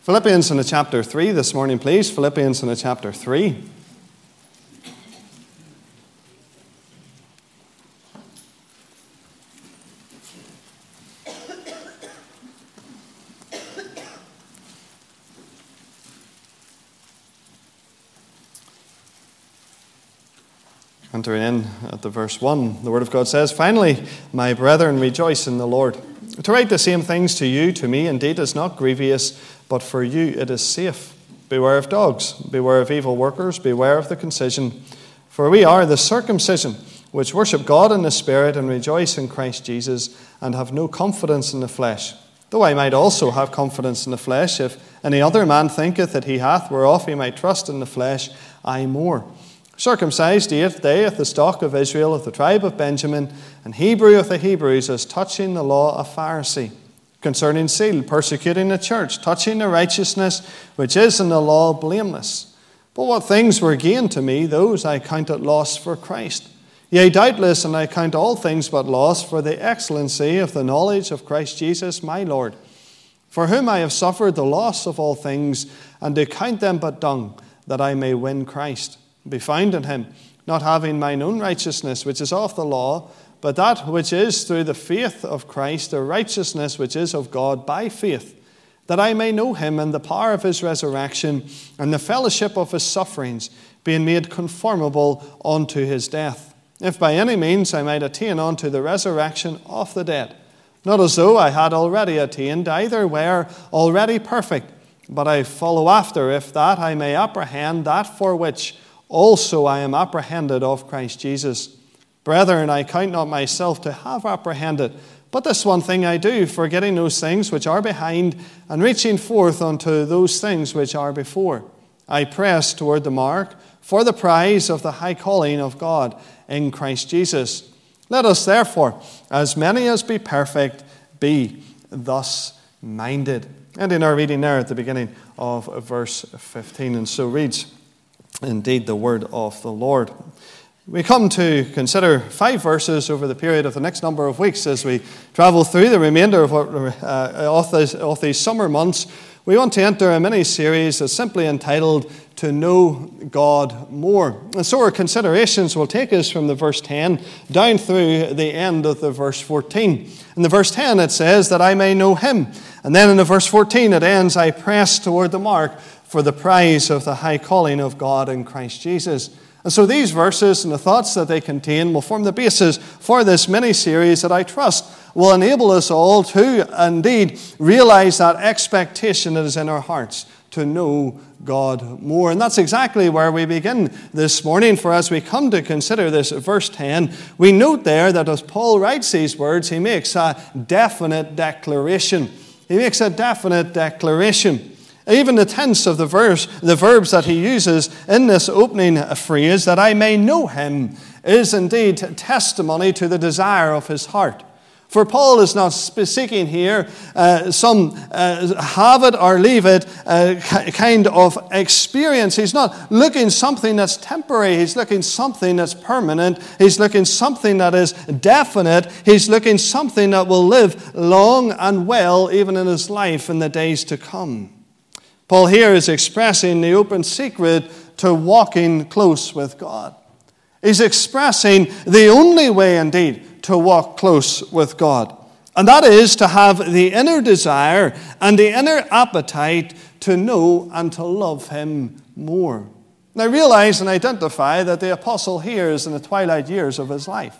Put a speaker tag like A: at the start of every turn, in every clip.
A: Philippians in the chapter 3 this morning, please. Philippians in the chapter 3. Entering in at the verse 1, the Word of God says, "Finally, my brethren, rejoice in the Lord. To write the same things to me, indeed, is not grievous, but for you it is safe. Beware of dogs, beware of evil workers, beware of the concision. For we are the circumcision, which worship God in the Spirit and rejoice in Christ Jesus, and have no confidence in the flesh. Though I might also have confidence in the flesh, if any other man thinketh that he hath whereof he might trust in the flesh, I more. Circumcised the 8th day of the stock of Israel, of the tribe of Benjamin, and Hebrew of the Hebrews, as touching the law a Pharisee. Concerning zeal, persecuting the church, touching the righteousness which is in the law, blameless. But what things were gain to me, those I counted loss for Christ. Yea, doubtless, and I count all things but loss for the excellency of the knowledge of Christ Jesus my Lord, for whom I have suffered the loss of all things, and do count them but dung, that I may win Christ, be found in him, not having mine own righteousness, which is of the law, but that which is through the faith of Christ, the righteousness which is of God by faith, that I may know him and the power of his resurrection, and the fellowship of his sufferings, being made conformable unto his death, if by any means I might attain unto the resurrection of the dead. Not as though I had already attained, either were already perfect, but I follow after, if that I may apprehend that for which also I am apprehended of Christ Jesus. Brethren, I count not myself to have apprehended, but this one thing I do, forgetting those things which are behind, and reaching forth unto those things which are before. I press toward the mark, for the prize of the high calling of God in Christ Jesus. Let us therefore, as many as be perfect, be thus minded." And in our reading there at the beginning of verse 15, and so reads indeed the word of the Lord. We come to consider 5 verses over the period of the next number of weeks as we travel through the remainder of these summer months. We want to enter a mini-series that's simply entitled "To Know God More." And so our considerations will take us from the verse 10 down through the end of the verse 14. In the verse 10 it says that I may know him. And then in the verse 14 it ends, I press toward the mark for the prize of the high calling of God in Christ Jesus. And so these verses and the thoughts that they contain will form the basis for this mini-series that I trust will enable us all to indeed realize that expectation that is in our hearts to know God more. And that's exactly where we begin this morning. For as we come to consider this verse 10, we note there that as Paul writes these words, he makes a definite declaration. He makes a definite declaration. Even the tense of the verbs that he uses in this opening phrase, that I may know him, is indeed testimony to the desire of his heart. For Paul is not seeking here some have it or leave it kind of experience. He's not looking something that's temporary. He's looking something that's permanent. He's looking something that is definite. He's looking something that will live long and well even in his life in the days to come. Paul here is expressing the open secret to walking close with God. He's expressing the only way indeed to walk close with God. And that is to have the inner desire and the inner appetite to know and to love him more. Now realize and identify that the apostle here is in the twilight years of his life.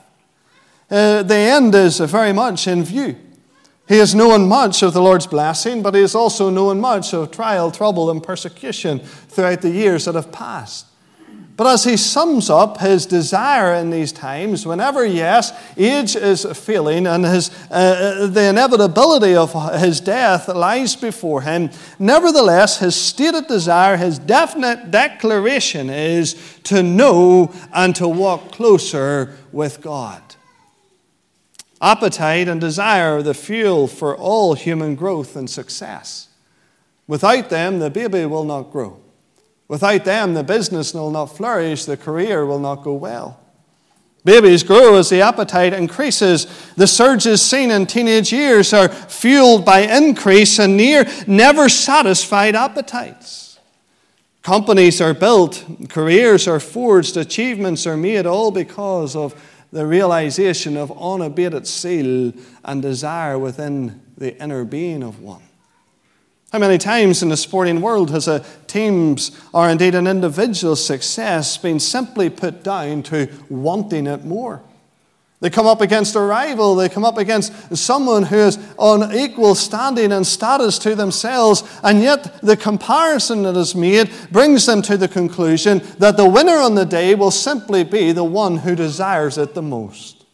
A: The end is very much in view. He has known much of the Lord's blessing, but he has also known much of trial, trouble, and persecution throughout the years that have passed. But as he sums up his desire in these times, whenever, yes, age is failing and the inevitability of his death lies before him, nevertheless, his stated desire, his definite declaration is to know and to walk closer with God. Appetite and desire are the fuel for all human growth and success. Without them, the baby will not grow. Without them, the business will not flourish, the career will not go well. Babies grow as the appetite increases. The surges seen in teenage years are fueled by increase and never satisfied appetites. Companies are built, careers are forged, achievements are made, all because of the realization of unabated zeal and desire within the inner being of one. How many times in the sporting world has a team's or indeed an individual's success been simply put down to wanting it more? They come up against a rival, they come up against someone who is on equal standing and status to themselves, and yet the comparison that is made brings them to the conclusion that the winner on the day will simply be the one who desires it the most.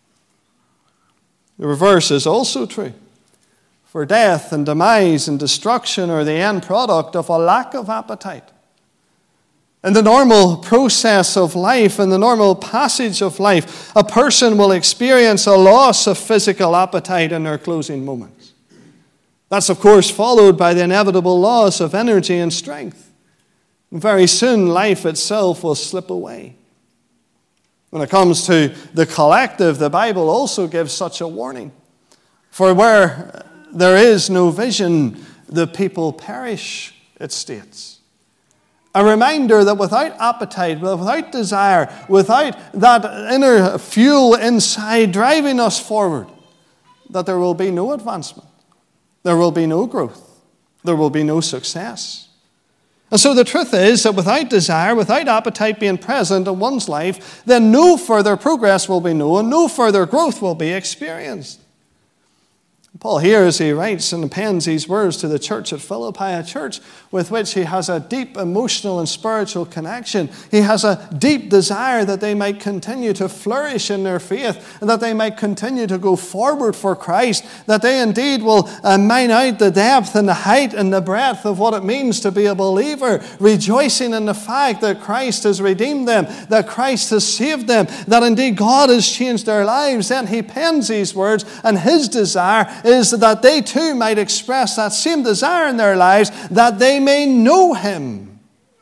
A: The reverse is also true. For death and demise and destruction are the end product of a lack of appetite. In the normal process of life, in the normal passage of life, a person will experience a loss of physical appetite in their closing moments. That's, of course, followed by the inevitable loss of energy and strength. And very soon, life itself will slip away. When it comes to the collective, the Bible also gives such a warning. For where there is no vision, the people perish, it states. A reminder that without appetite, without desire, without that inner fuel inside driving us forward, that there will be no advancement, there will be no growth, there will be no success. And so the truth is that without desire, without appetite being present in one's life, then no further progress will be known, no further growth will be experienced. Paul here, as he writes and pens these words to the church at Philippi, a church with which he has a deep emotional and spiritual connection. He has a deep desire that they might continue to flourish in their faith and that they might continue to go forward for Christ, that they indeed will mine out the depth and the height and the breadth of what it means to be a believer, rejoicing in the fact that Christ has redeemed them, that Christ has saved them, that indeed God has changed their lives. Then he pens these words, and his desire is that they too might express that same desire in their lives, that they may know him.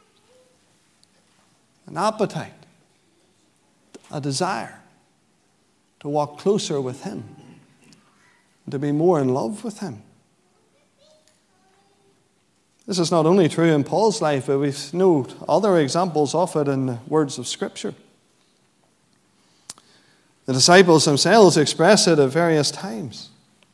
A: An appetite, a desire to walk closer with him, to be more in love with him. This is not only true in Paul's life, but we know other examples of it in the words of Scripture. The disciples themselves express it at various times.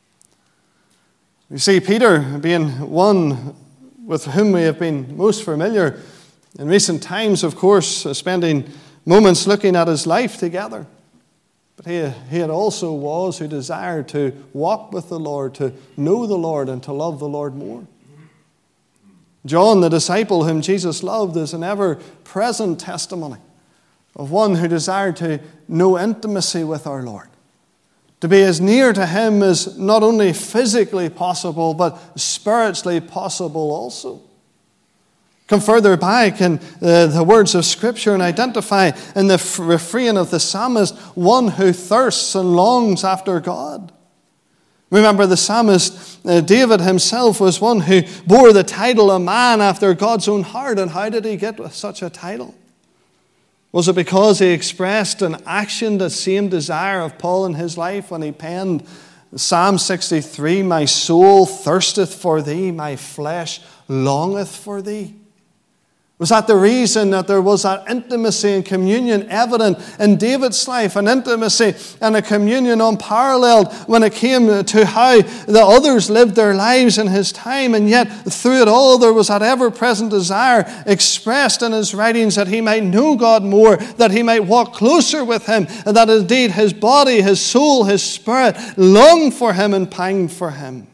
A: We see Peter being one with whom we have been most familiar in recent times, of course, spending moments looking at his life together. But he had also was who desired to walk with the Lord, to know the Lord, and to love the Lord more. John, the disciple whom Jesus loved, is an ever-present testimony of one who desired to know intimacy with our Lord. To be as near to him as not only physically possible, but spiritually possible also. Come further back in the words of Scripture and identify in the refrain of the psalmist one who thirsts and longs after God. Remember, the psalmist David himself was one who bore the title of man after God's own heart. And how did he get such a title? Was it because he expressed in action the same desire of Paul in his life when he penned Psalm 63, "My soul thirsteth for thee, my flesh longeth for thee"? Was that the reason that there was that intimacy and communion evident in David's life, an intimacy and a communion unparalleled when it came to how the others lived their lives in his time, and yet through it all there was that ever-present desire expressed in his writings that he might know God more, that he might walk closer with him, and that indeed his body, his soul, his spirit longed for him and pined for him.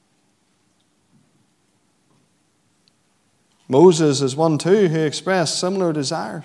A: Moses is one too who expressed similar desires.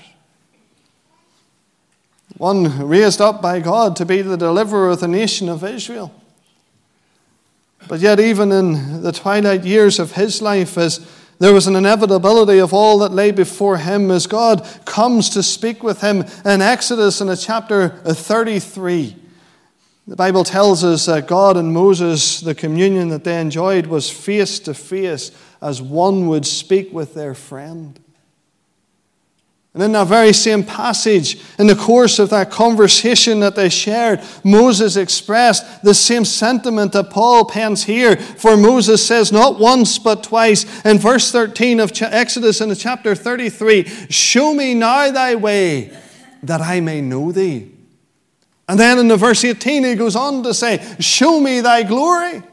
A: One raised up by God to be the deliverer of the nation of Israel. But yet even in the twilight years of his life, as there was an inevitability of all that lay before him, as God comes to speak with him in Exodus in chapter 33. The Bible tells us that God and Moses, the communion that they enjoyed was face to face, as one would speak with their friend. And in that very same passage, in the course of that conversation that they shared, Moses expressed the same sentiment that Paul pens here. For Moses says not once but twice in verse 13 of Exodus in chapter 33, show me now thy way that I may know thee. And then in the verse 18 he goes on to say, show me thy glory.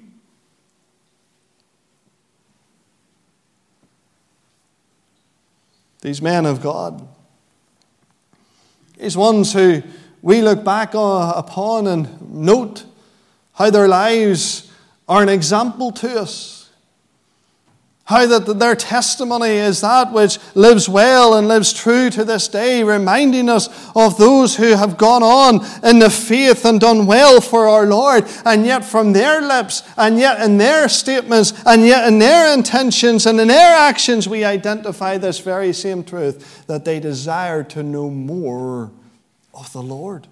A: These men of God, these ones who we look back upon and note how their lives are an example to us. How that their testimony is that which lives well and lives true to this day, reminding us of those who have gone on in the faith and done well for our Lord, and yet from their lips, and yet in their statements, and yet in their intentions and in their actions, we identify this very same truth, that they desire to know more of the Lord.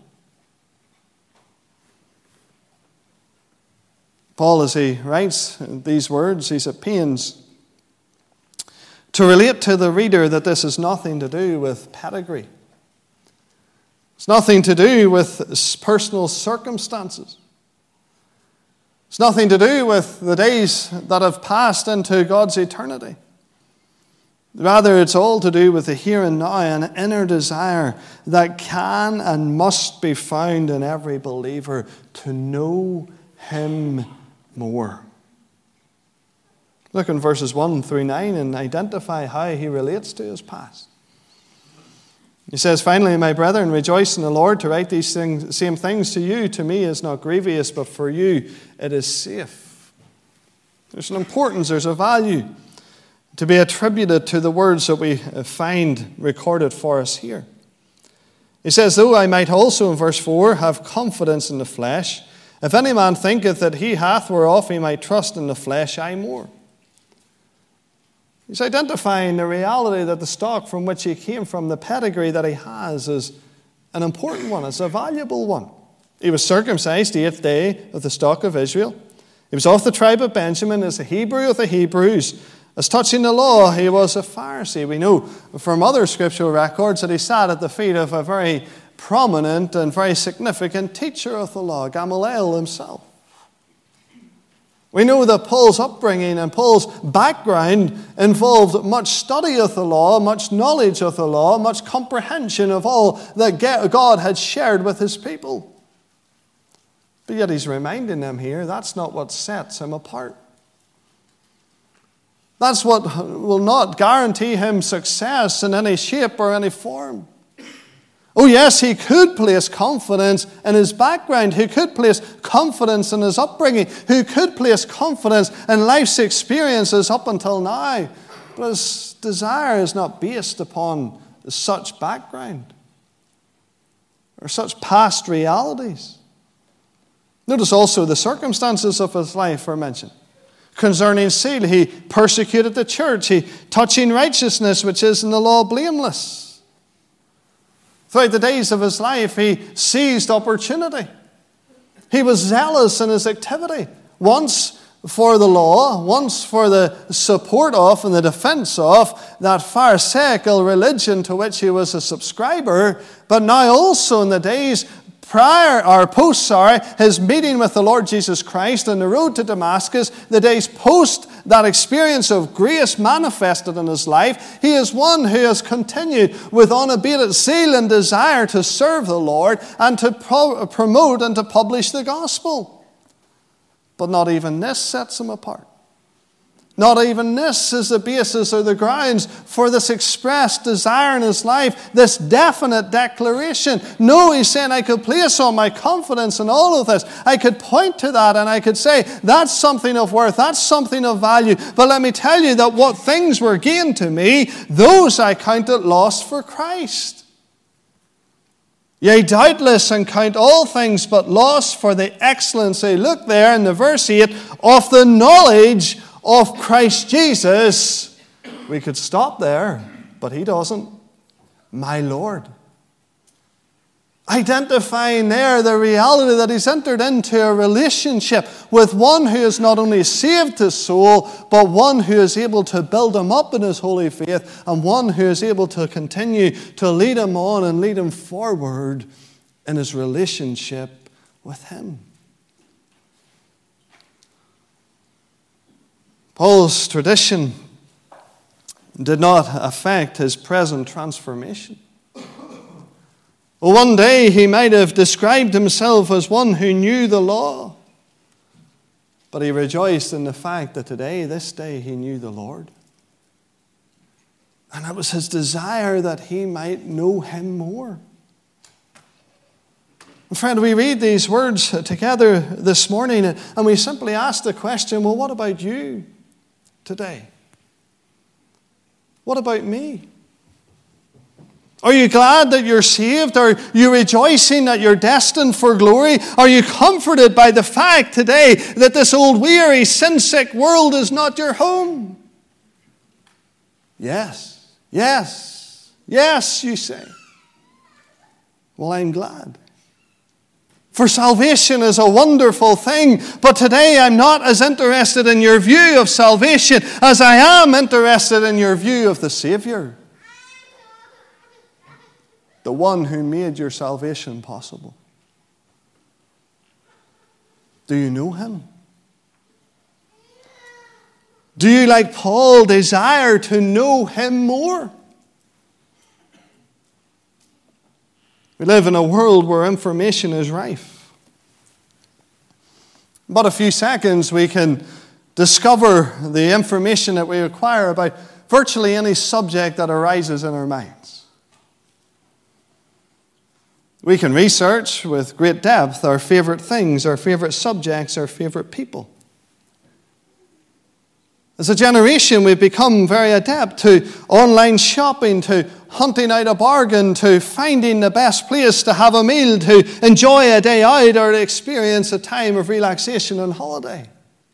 A: Paul, as he writes these words, he's at pains to relate to the reader that this has nothing to do with pedigree. It's nothing to do with personal circumstances. It's nothing to do with the days that have passed into God's eternity. Rather, it's all to do with the here and now, an inner desire that can and must be found in every believer to know Him more. Look in verses 1 through 9 and identify how he relates to his past. He says, finally, my brethren, rejoice in the Lord. To write these same things to you, to me, is not grievous, but for you it is safe. There's an importance, there's a value to be attributed to the words that we find recorded for us here. He says, though I might also, in verse 4, have confidence in the flesh, if any man thinketh that he hath whereof he might trust in the flesh, I more. He's identifying the reality that the stock from which he came from, the pedigree that he has, is an important one. It's a valuable one. He was circumcised the 8th day of the stock of Israel. He was of the tribe of Benjamin, as a Hebrew of the Hebrews. As touching the law, he was a Pharisee. We know from other scriptural records that he sat at the feet of a very prominent and very significant teacher of the law, Gamaliel himself. We know that Paul's upbringing and Paul's background involved much study of the law, much knowledge of the law, much comprehension of all that God had shared with his people. But yet he's reminding them here, that's not what sets him apart. That's what will not guarantee him success in any shape or any form. Oh yes, he could place confidence in his background. He could place confidence in his upbringing. He could place confidence in life's experiences up until now. But his desire is not based upon such background or such past realities. Notice also the circumstances of his life are mentioned. Concerning zeal, he persecuted the church. He touching righteousness, which is in the law blameless. Throughout the days of his life, he seized opportunity. He was zealous in his activity. Once for the law, once for the support of and the defense of that Pharisaical religion to which he was a subscriber, but now also in the days post his meeting with the Lord Jesus Christ on the road to Damascus, the days post that experience of grace manifested in his life, he is one who has continued with unabated zeal and desire to serve the Lord and to promote and to publish the gospel. But not even this sets him apart. Not even this is the basis or the grounds for this expressed desire in his life, this definite declaration. No, he's saying, I could place all my confidence in all of this. I could point to that and I could say, that's something of worth, that's something of value. But let me tell you that what things were gained to me, those I counted lost for Christ. Yea, doubtless, and count all things but loss for the excellency, look there in the verse 8, of the knowledge of Christ Jesus. We could stop there, but he doesn't. My Lord. identifying there the reality that he's entered into a relationship with one who has not only saved his soul, but one who is able to build him up in his holy faith, and one who is able to continue to lead him on and lead him forward in his relationship with him. Paul's tradition did not affect his present transformation. Well, one day he might have described himself as one who knew the law, but he rejoiced in the fact that this day, he knew the Lord. And it was his desire that he might know him more. Friend, we read these words together this morning, and we simply ask the question, well, what about you today? What about me? Are you glad that you're saved? Are you rejoicing that you're destined for glory? Are you comforted by the fact today that this old, weary, sin-sick world is not your home? Yes, yes, yes, you say. Well, I'm glad. For salvation is a wonderful thing, but today I'm not as interested in your view of salvation as I am interested in your view of the Savior. The one who made your salvation possible. Do you know him? Do you, like Paul, desire to know him more? We live in a world where information is rife. In but a few seconds, we can discover the information that we require about virtually any subject that arises in our minds. We can research with great depth our favorite things, our favorite subjects, our favorite people. As a generation, we've become very adept to online shopping, to hunting out a bargain, to finding the best place to have a meal, to enjoy a day out, or to experience a time of relaxation and holiday.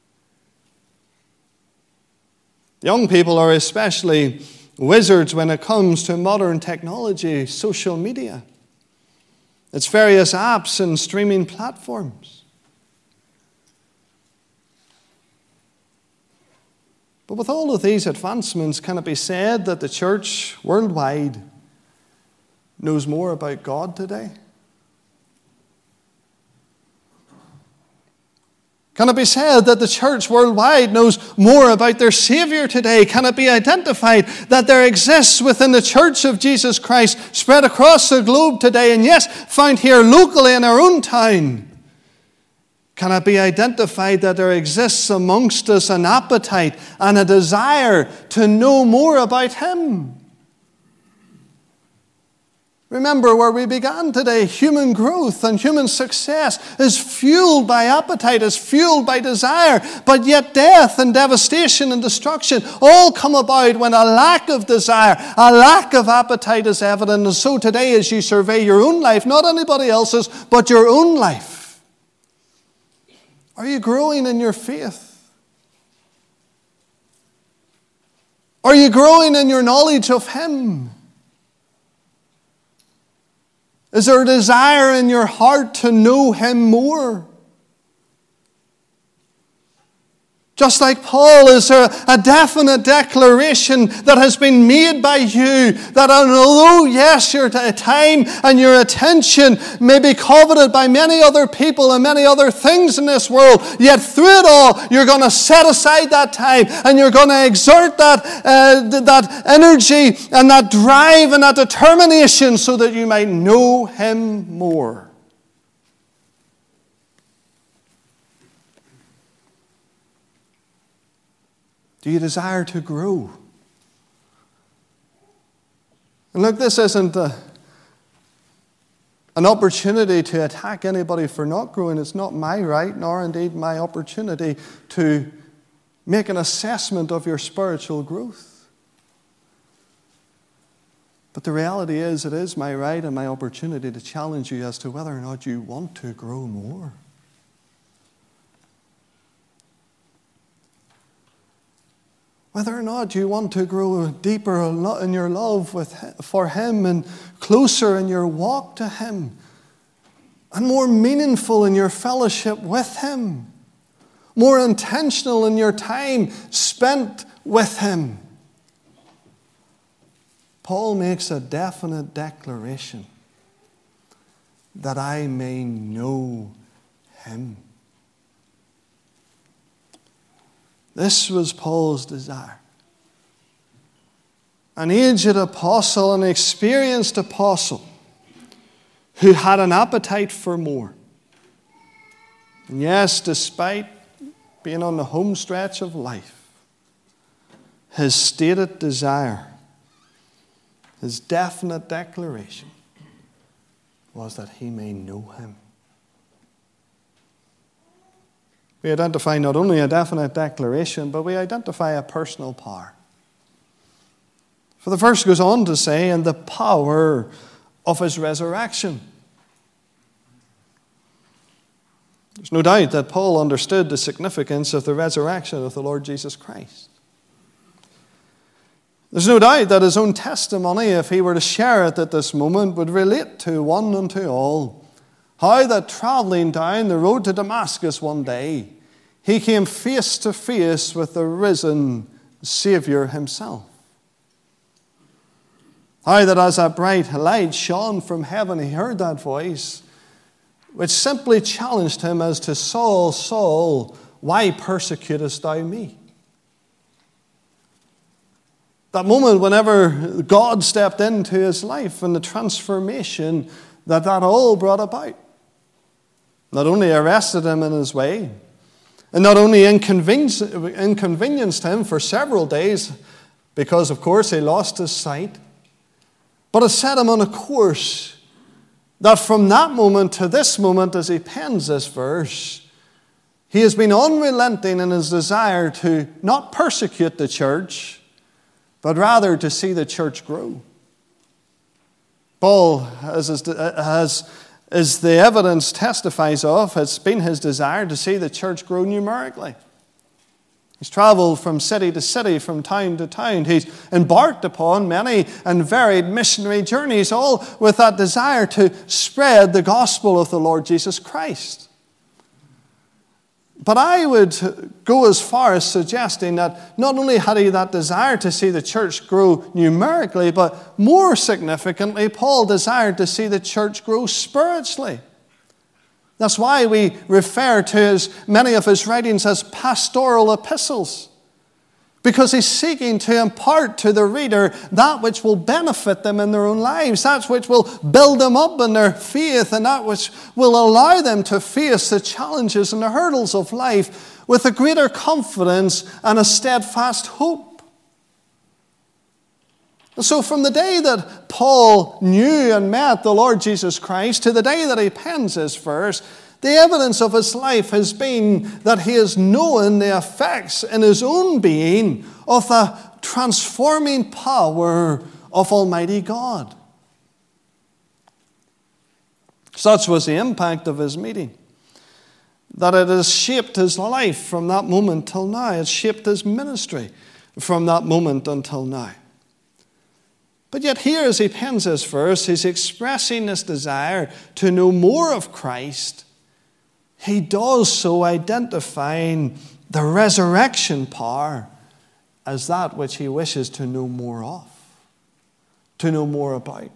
A: Young people are especially wizards when it comes to modern technology, social media. Its various apps and streaming platforms. But with all of these advancements, can it be said that the church worldwide knows more about God today? Can it be said that the church worldwide knows more about their Savior today? Can it be identified that there exists within the church of Jesus Christ, spread across the globe today, and yes, found here locally in our own town? Can it be identified that there exists amongst us an appetite and a desire to know more about him? Remember where we began today. Human growth and human success is fueled by appetite, is fueled by desire. But yet death and devastation and destruction all come about when a lack of desire, a lack of appetite is evident. And so today, as you survey your own life, not anybody else's, but your own life, are you growing in your faith? Are you growing in your knowledge of him? Is there a desire in your heart to know him more? Just like Paul, is there a definite declaration that has been made by you that although, yes, your time and your attention may be coveted by many other people and many other things in this world, yet through it all, you're going to set aside that time and you're going to exert that energy and that drive and that determination so that you might know him more. Do you desire to grow? And look, this isn't an opportunity to attack anybody for not growing. It's not my right, nor indeed my opportunity to make an assessment of your spiritual growth. But the reality is, it is my right and my opportunity to challenge you as to whether or not you want to grow more. Whether or not you want to grow deeper in your love for him and closer in your walk to him. and more meaningful in your fellowship with Him, more intentional in your time spent with Him. Paul makes a definite declaration that I may know Him. This was Paul's desire. An aged apostle, an experienced apostle who had an appetite for more. And yes, despite being on the home stretch of life, his stated desire, his definite declaration was that he may know Him. We identify not only a definite declaration, but we identify a personal power. For the verse goes on to say, and the power of His resurrection. There's no doubt that Paul understood the significance of the resurrection of the Lord Jesus Christ. There's no doubt that his own testimony, if he were to share it at this moment, would relate to one and to all. How that traveling down the road to Damascus one day, he came face to face with the risen Savior Himself. How that as a bright light shone from heaven, he heard that voice, which simply challenged him as to, Saul, Saul, why persecutest thou me? That moment whenever God stepped into his life and the transformation that all brought about. Not only arrested him in his way, and not only inconvenienced him for several days, because of course he lost his sight, but it set him on a course that from that moment to this moment, as he pens this verse, he has been unrelenting in his desire to not persecute the church, but rather to see the church grow. Paul, as the evidence testifies of, has been his desire to see the church grow numerically. He's traveled from city to city, from town to town. He's embarked upon many and varied missionary journeys, all with that desire to spread the gospel of the Lord Jesus Christ. But I would go as far as suggesting that not only had he that desire to see the church grow numerically, but more significantly, Paul desired to see the church grow spiritually. That's why we refer to many of his writings as pastoral epistles. Because he's seeking to impart to the reader that which will benefit them in their own lives, that which will build them up in their faith, and that which will allow them to face the challenges and the hurdles of life with a greater confidence and a steadfast hope. So from the day that Paul knew and met the Lord Jesus Christ to the day that he pens this verse, the evidence of his life has been that he has known the effects in his own being of the transforming power of Almighty God. Such was the impact of his meeting, that it has shaped his life from that moment till now. It's shaped his ministry from that moment until now. But yet here, as he pens this verse, he's expressing this desire to know more of Christ. He does so identifying the resurrection power as that which he wishes to know more of, to know more about.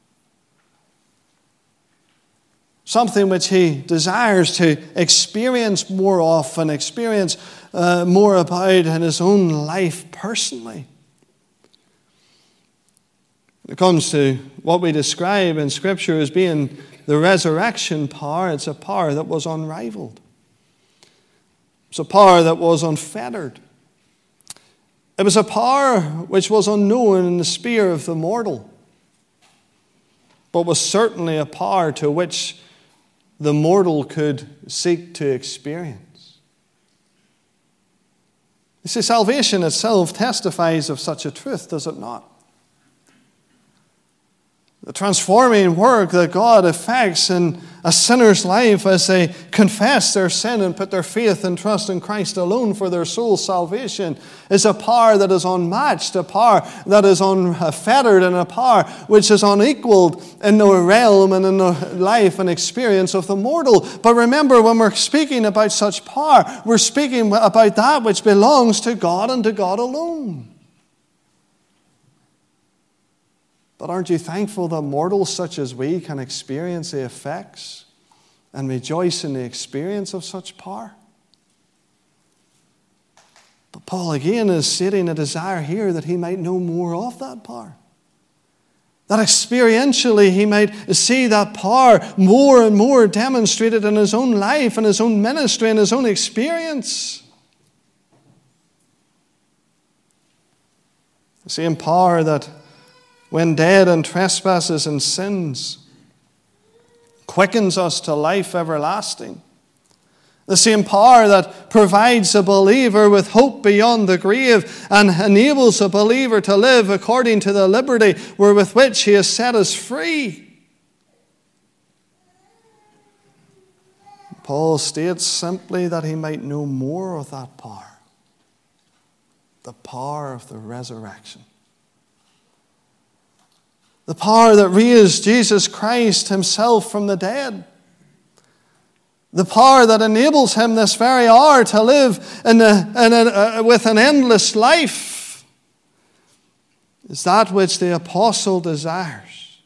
A: Something which he desires to experience more of and experience more about in his own life personally. When it comes to what we describe in Scripture as being the resurrection power, it's a power that was unrivaled. It's a power that was unfettered. It was a power which was unknown in the sphere of the mortal, but was certainly a power to which the mortal could seek to experience. You see, salvation itself testifies of such a truth, does it not? The transforming work that God effects in a sinner's life as they confess their sin and put their faith and trust in Christ alone for their soul's salvation is a power that is unmatched, a power that is unfettered, and a power which is unequaled in the realm and in the life and experience of the mortal. But remember, when we're speaking about such power, we're speaking about that which belongs to God and to God alone. But aren't you thankful that mortals such as we can experience the effects and rejoice in the experience of such power? But Paul again is stating a desire here that he might know more of that power. That experientially he might see that power more and more demonstrated in his own life and his own ministry and his own experience. The same power that when dead in trespasses and sins, quickens us to life everlasting. The same power that provides a believer with hope beyond the grave and enables a believer to live according to the liberty wherewith which he has set us free. Paul states simply that he might know more of that power, the power of the resurrection. The power that raised Jesus Christ himself from the dead. The power that enables him this very hour to live with an endless life is that which the apostle desires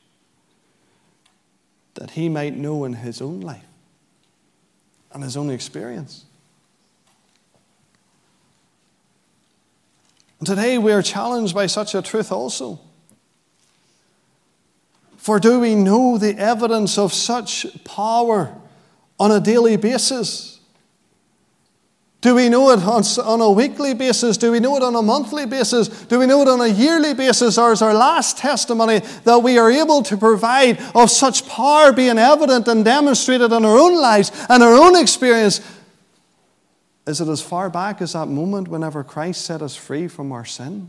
A: that he might know in his own life and his own experience. And today we are challenged by such a truth also. For do we know the evidence of such power on a daily basis? Do we know it on a weekly basis? Do we know it on a monthly basis? Do we know it on a yearly basis? Or is our last testimony that we are able to provide of such power being evident and demonstrated in our own lives and our own experience? Is it as far back as that moment whenever Christ set us free from our sin?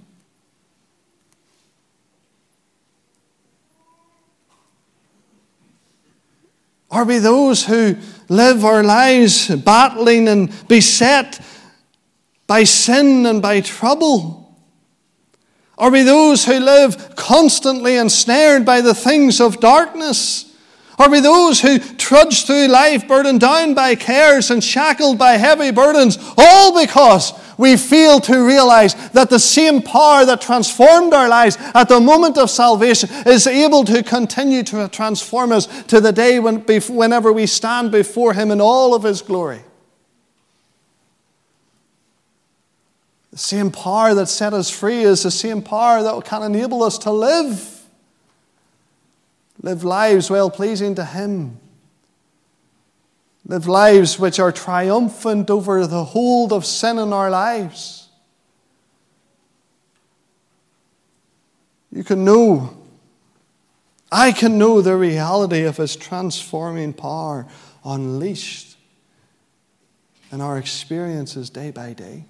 A: Are we those who live our lives battling and beset by sin and by trouble? Are we those who live constantly ensnared by the things of darkness? Are we those who trudge through life burdened down by cares and shackled by heavy burdens, all because we fail to realize that the same power that transformed our lives at the moment of salvation is able to continue to transform us to the day whenever we stand before him in all of his glory? The same power that set us free is the same power that can enable us to live lives well-pleasing to him. Live lives which are triumphant over the hold of sin in our lives. You can know, I can know the reality of his transforming power unleashed in our experiences day by day.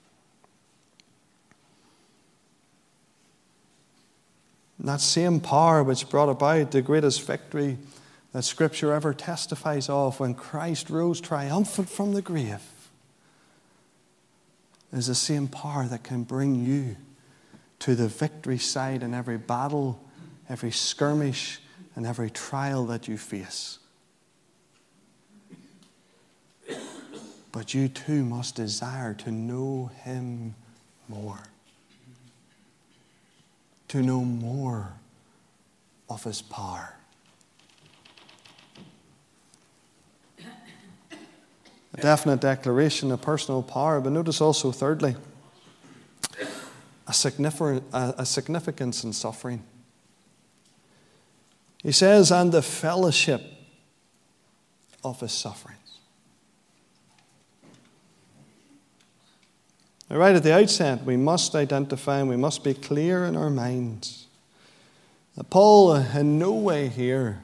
A: And that same power which brought about the greatest victory that Scripture ever testifies of when Christ rose triumphant from the grave is the same power that can bring you to the victory side in every battle, every skirmish, and every trial that you face. But you too must desire to know him more. To know more of his power. A definite declaration of personal power, but notice also, thirdly, a significance in suffering. He says, and the fellowship of his sufferings. Now, right at the outset, we must identify and we must be clear in our minds that Paul in no way here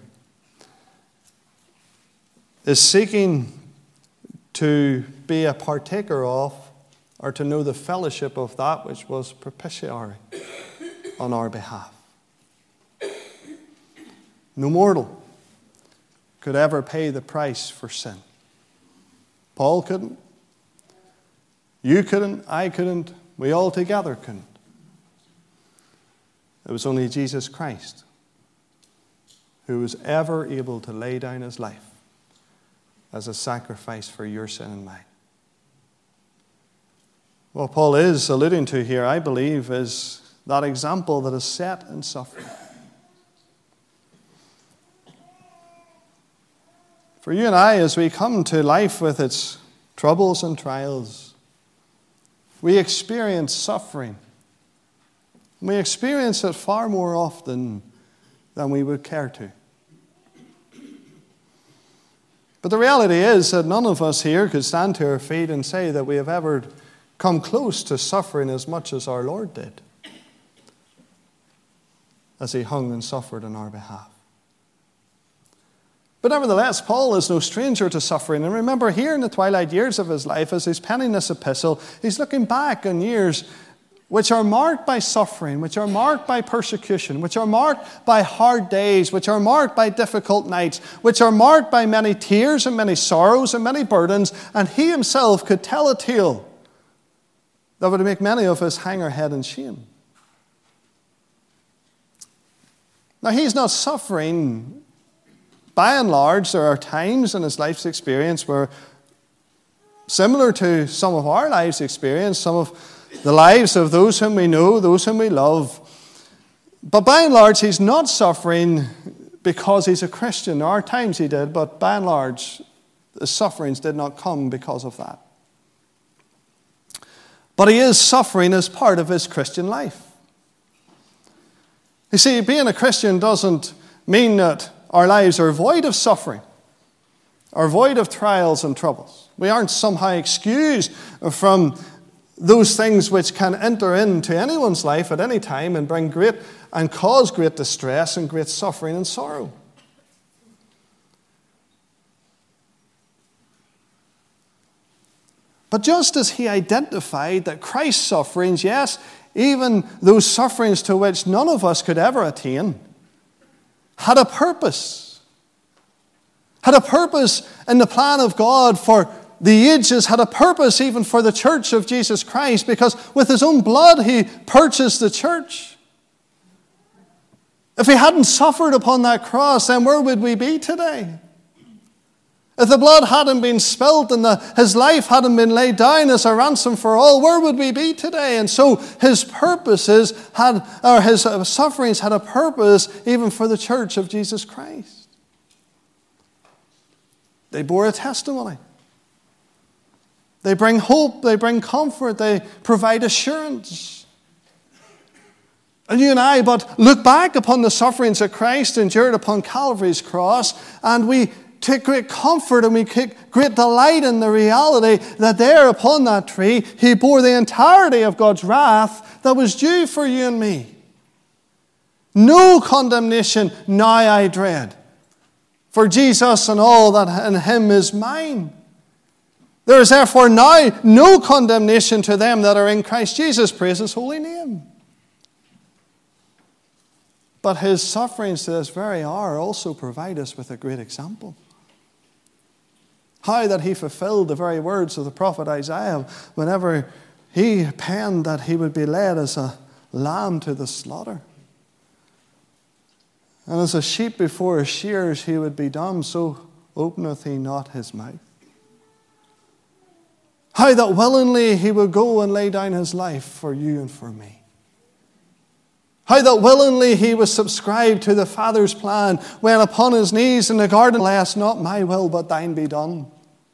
A: is seeking to be a partaker of or to know the fellowship of that which was propitiatory on our behalf. no mortal could ever pay the price for sin. Paul couldn't. You couldn't. I couldn't. We all together couldn't. It was only Jesus Christ who was ever able to lay down his life as a sacrifice for your sin and mine. What Paul is alluding to here, I believe, is that example that is set in suffering. For you and I, as we come to life with its troubles and trials, we experience suffering. We experience it far more often than we would care to. But the reality is that none of us here could stand to our feet and say that we have ever come close to suffering as much as our Lord did, as he hung and suffered on our behalf. But nevertheless, Paul is no stranger to suffering. And remember, here in the twilight years of his life, as he's penning this epistle, he's looking back on years which are marked by suffering, which are marked by persecution, which are marked by hard days, which are marked by difficult nights, which are marked by many tears and many sorrows and many burdens. And he himself could tell a tale that would make many of us hang our head in shame. Now, he's not suffering. By and large, there are times in his life's experience where, similar to some of our lives' experience, some of the lives of those whom we know, those whom we love, but by and large, he's not suffering because he's a Christian. There are times he did, but by and large, his sufferings did not come because of that. But he is suffering as part of his Christian life. You see, being a Christian doesn't mean that our lives are void of suffering, or void of trials and troubles. We aren't somehow excused from those things which can enter into anyone's life at any time and bring great and cause great distress and great suffering and sorrow. But just as he identified that Christ's sufferings, yes, even those sufferings to which none of us could ever attain, had a purpose. Had a purpose in the plan of God for the ages, had a purpose even for the church of Jesus Christ, because with his own blood he purchased the church. If he hadn't suffered upon that cross, then where would we be today? If the blood hadn't been spilt and his life hadn't been laid down as a ransom for all, where would we be today? And so his purposes had, or his sufferings had a purpose even for the church of Jesus Christ. They bore a testimony. They bring hope, they bring comfort, they provide assurance. And you and I but look back upon the sufferings that Christ endured upon Calvary's cross, and we take great comfort and we take great delight in the reality that there upon that tree, he bore the entirety of God's wrath that was due for you and me. No condemnation now I dread, for Jesus and all that in him is mine. There is therefore now no condemnation to them that are in Christ Jesus. Praise his holy name. But his sufferings to this very hour also provide us with a great example. How that he fulfilled the very words of the prophet Isaiah whenever he penned that he would be led as a lamb to the slaughter. And as a sheep before his shearers he would be dumb, so openeth he not his mouth. How that willingly he would go and lay down his life for you and for me. How that willingly he was subscribed to the Father's plan when upon his knees in the garden, alas, not my will but thine be done.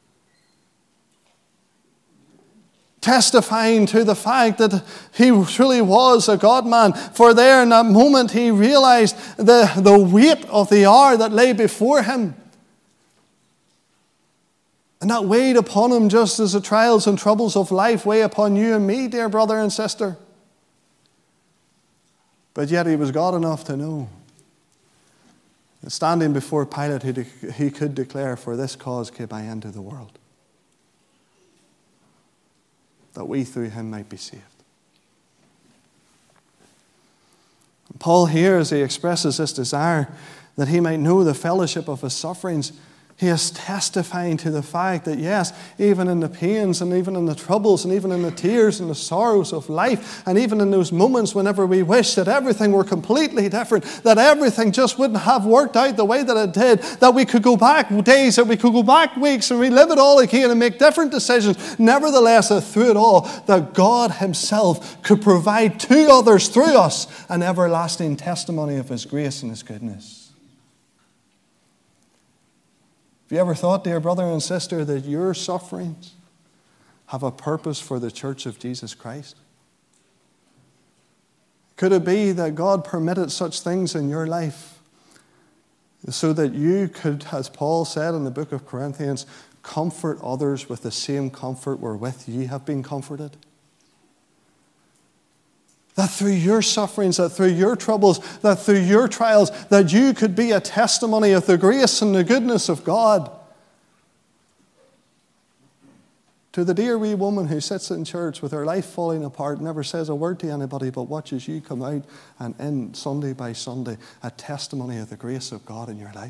A: Testifying to the fact that he truly was a God-man. For there in that moment he realized the weight of the hour that lay before him. And that weighed upon him just as the trials and troubles of life weigh upon you and me, dear brother and sister. But yet he was God enough to know that standing before Pilate he could declare, for this cause came I into the world, that we through him might be saved. And Paul here, as he expresses this desire that he might know the fellowship of his sufferings. He is testifying to the fact that, yes, even in the pains and even in the troubles and even in the tears and the sorrows of life, and even in those moments whenever we wish that everything were completely different, that everything just wouldn't have worked out the way that it did, that we could go back days, that we could go back weeks and relive it all again and make different decisions. Nevertheless, that through it all, that God himself could provide to others through us an everlasting testimony of his grace and his goodness. Have you ever thought, dear brother and sister, that your sufferings have a purpose for the church of Jesus Christ? Could it be that God permitted such things in your life so that you could, as Paul said in the book of Corinthians, comfort others with the same comfort wherewith ye have been comforted? That through your sufferings, that through your troubles, that through your trials, that you could be a testimony of the grace and the goodness of God. To the dear wee woman who sits in church with her life falling apart, never says a word to anybody, but watches you come out and in Sunday by Sunday, a testimony of the grace of God in your life.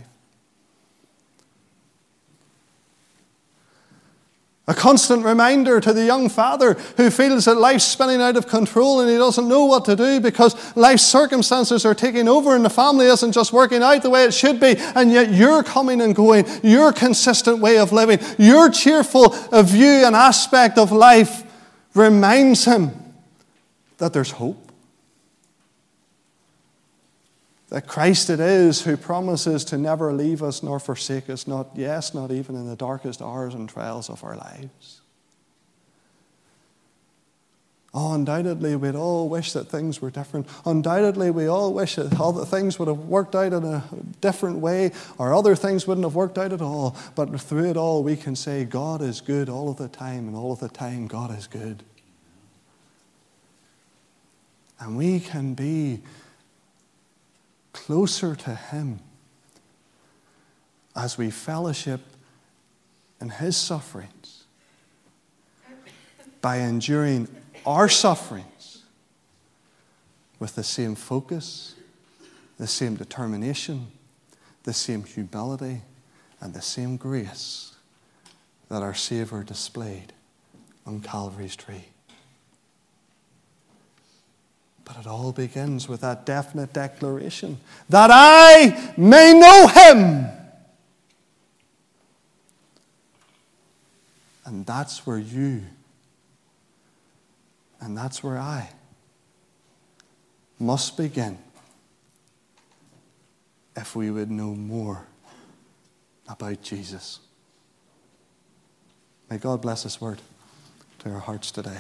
A: A constant reminder to the young father who feels that life's spinning out of control and he doesn't know what to do because life's circumstances are taking over and the family isn't just working out the way it should be, and yet you're coming and going, your consistent way of living, your cheerful view and aspect of life reminds him that there's hope. That Christ it is who promises to never leave us nor forsake us, not even in the darkest hours and trials of our lives. Oh, undoubtedly we'd all wish that things were different. Undoubtedly we all wish that all the things would have worked out in a different way, or other things wouldn't have worked out at all. But through it all we can say God is good all of the time, and all of the time God is good. And we can be closer to him as we fellowship in his sufferings by enduring our sufferings with the same focus, the same determination, the same humility, and the same grace that our Savior displayed on Calvary's tree. But it all begins with that definite declaration, that I may know him. And that's where you, and that's where I must begin if we would know more about Jesus. May God bless his word to our hearts today.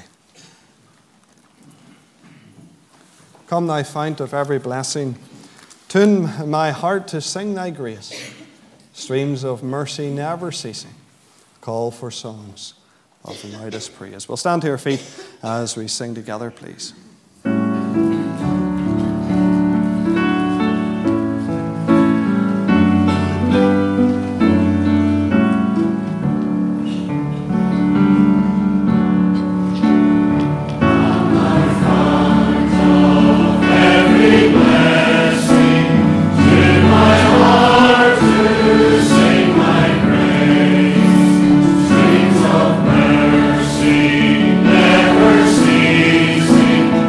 A: Come, thou fount of every blessing, tune my heart to sing thy grace. Streams of mercy never ceasing, call for songs of the loudest praise. We'll stand to our feet as we sing together, please.
B: Never ceasing.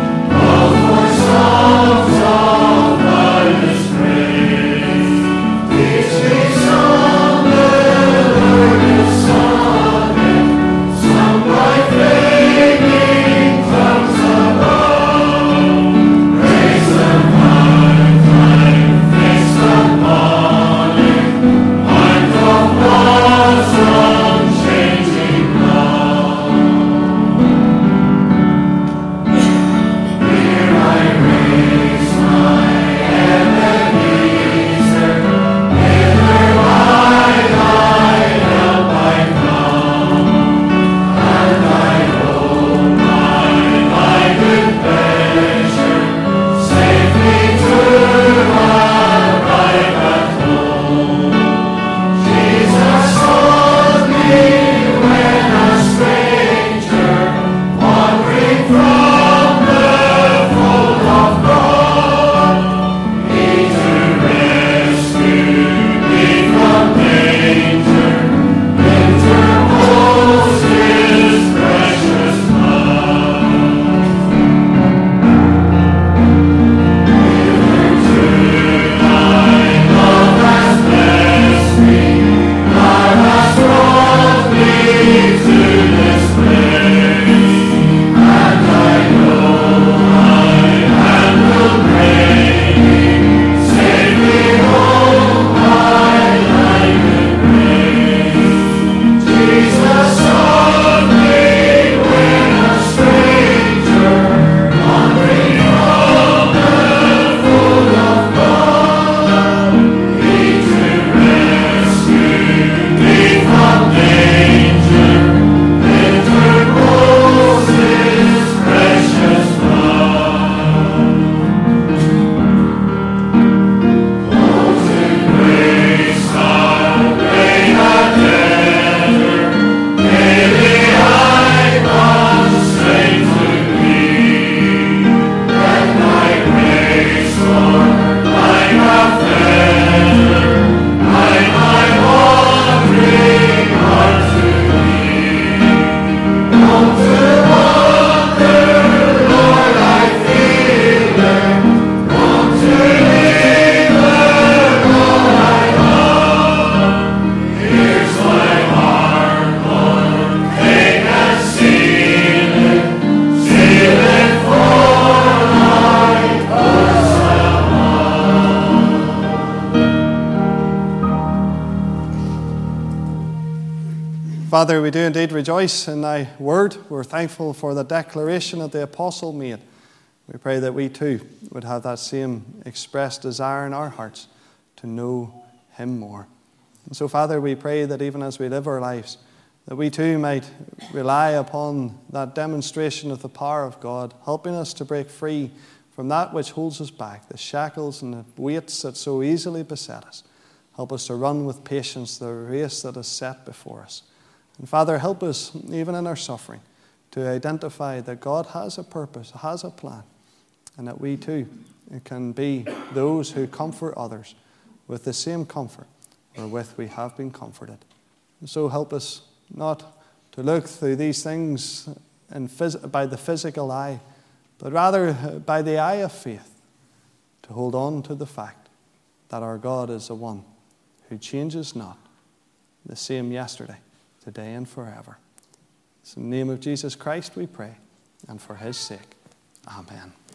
A: Father, we do indeed rejoice in thy word. We're thankful for the declaration that the apostle made. We pray that we too would have that same expressed desire in our hearts to know him more. And so, Father, we pray that even as we live our lives, that we too might rely upon that demonstration of the power of God, helping us to break free from that which holds us back, the shackles and the weights that so easily beset us. Help us to run with patience the race that is set before us. And Father, help us, even in our suffering, to identify that God has a purpose, has a plan, and that we too can be those who comfort others with the same comfort wherewith we have been comforted. And so help us not to look through these things by the physical eye, but rather by the eye of faith, to hold on to the fact that our God is the one who changes not, the same yesterday, today and forever. It's in the name of Jesus Christ we pray, and for his sake. Amen.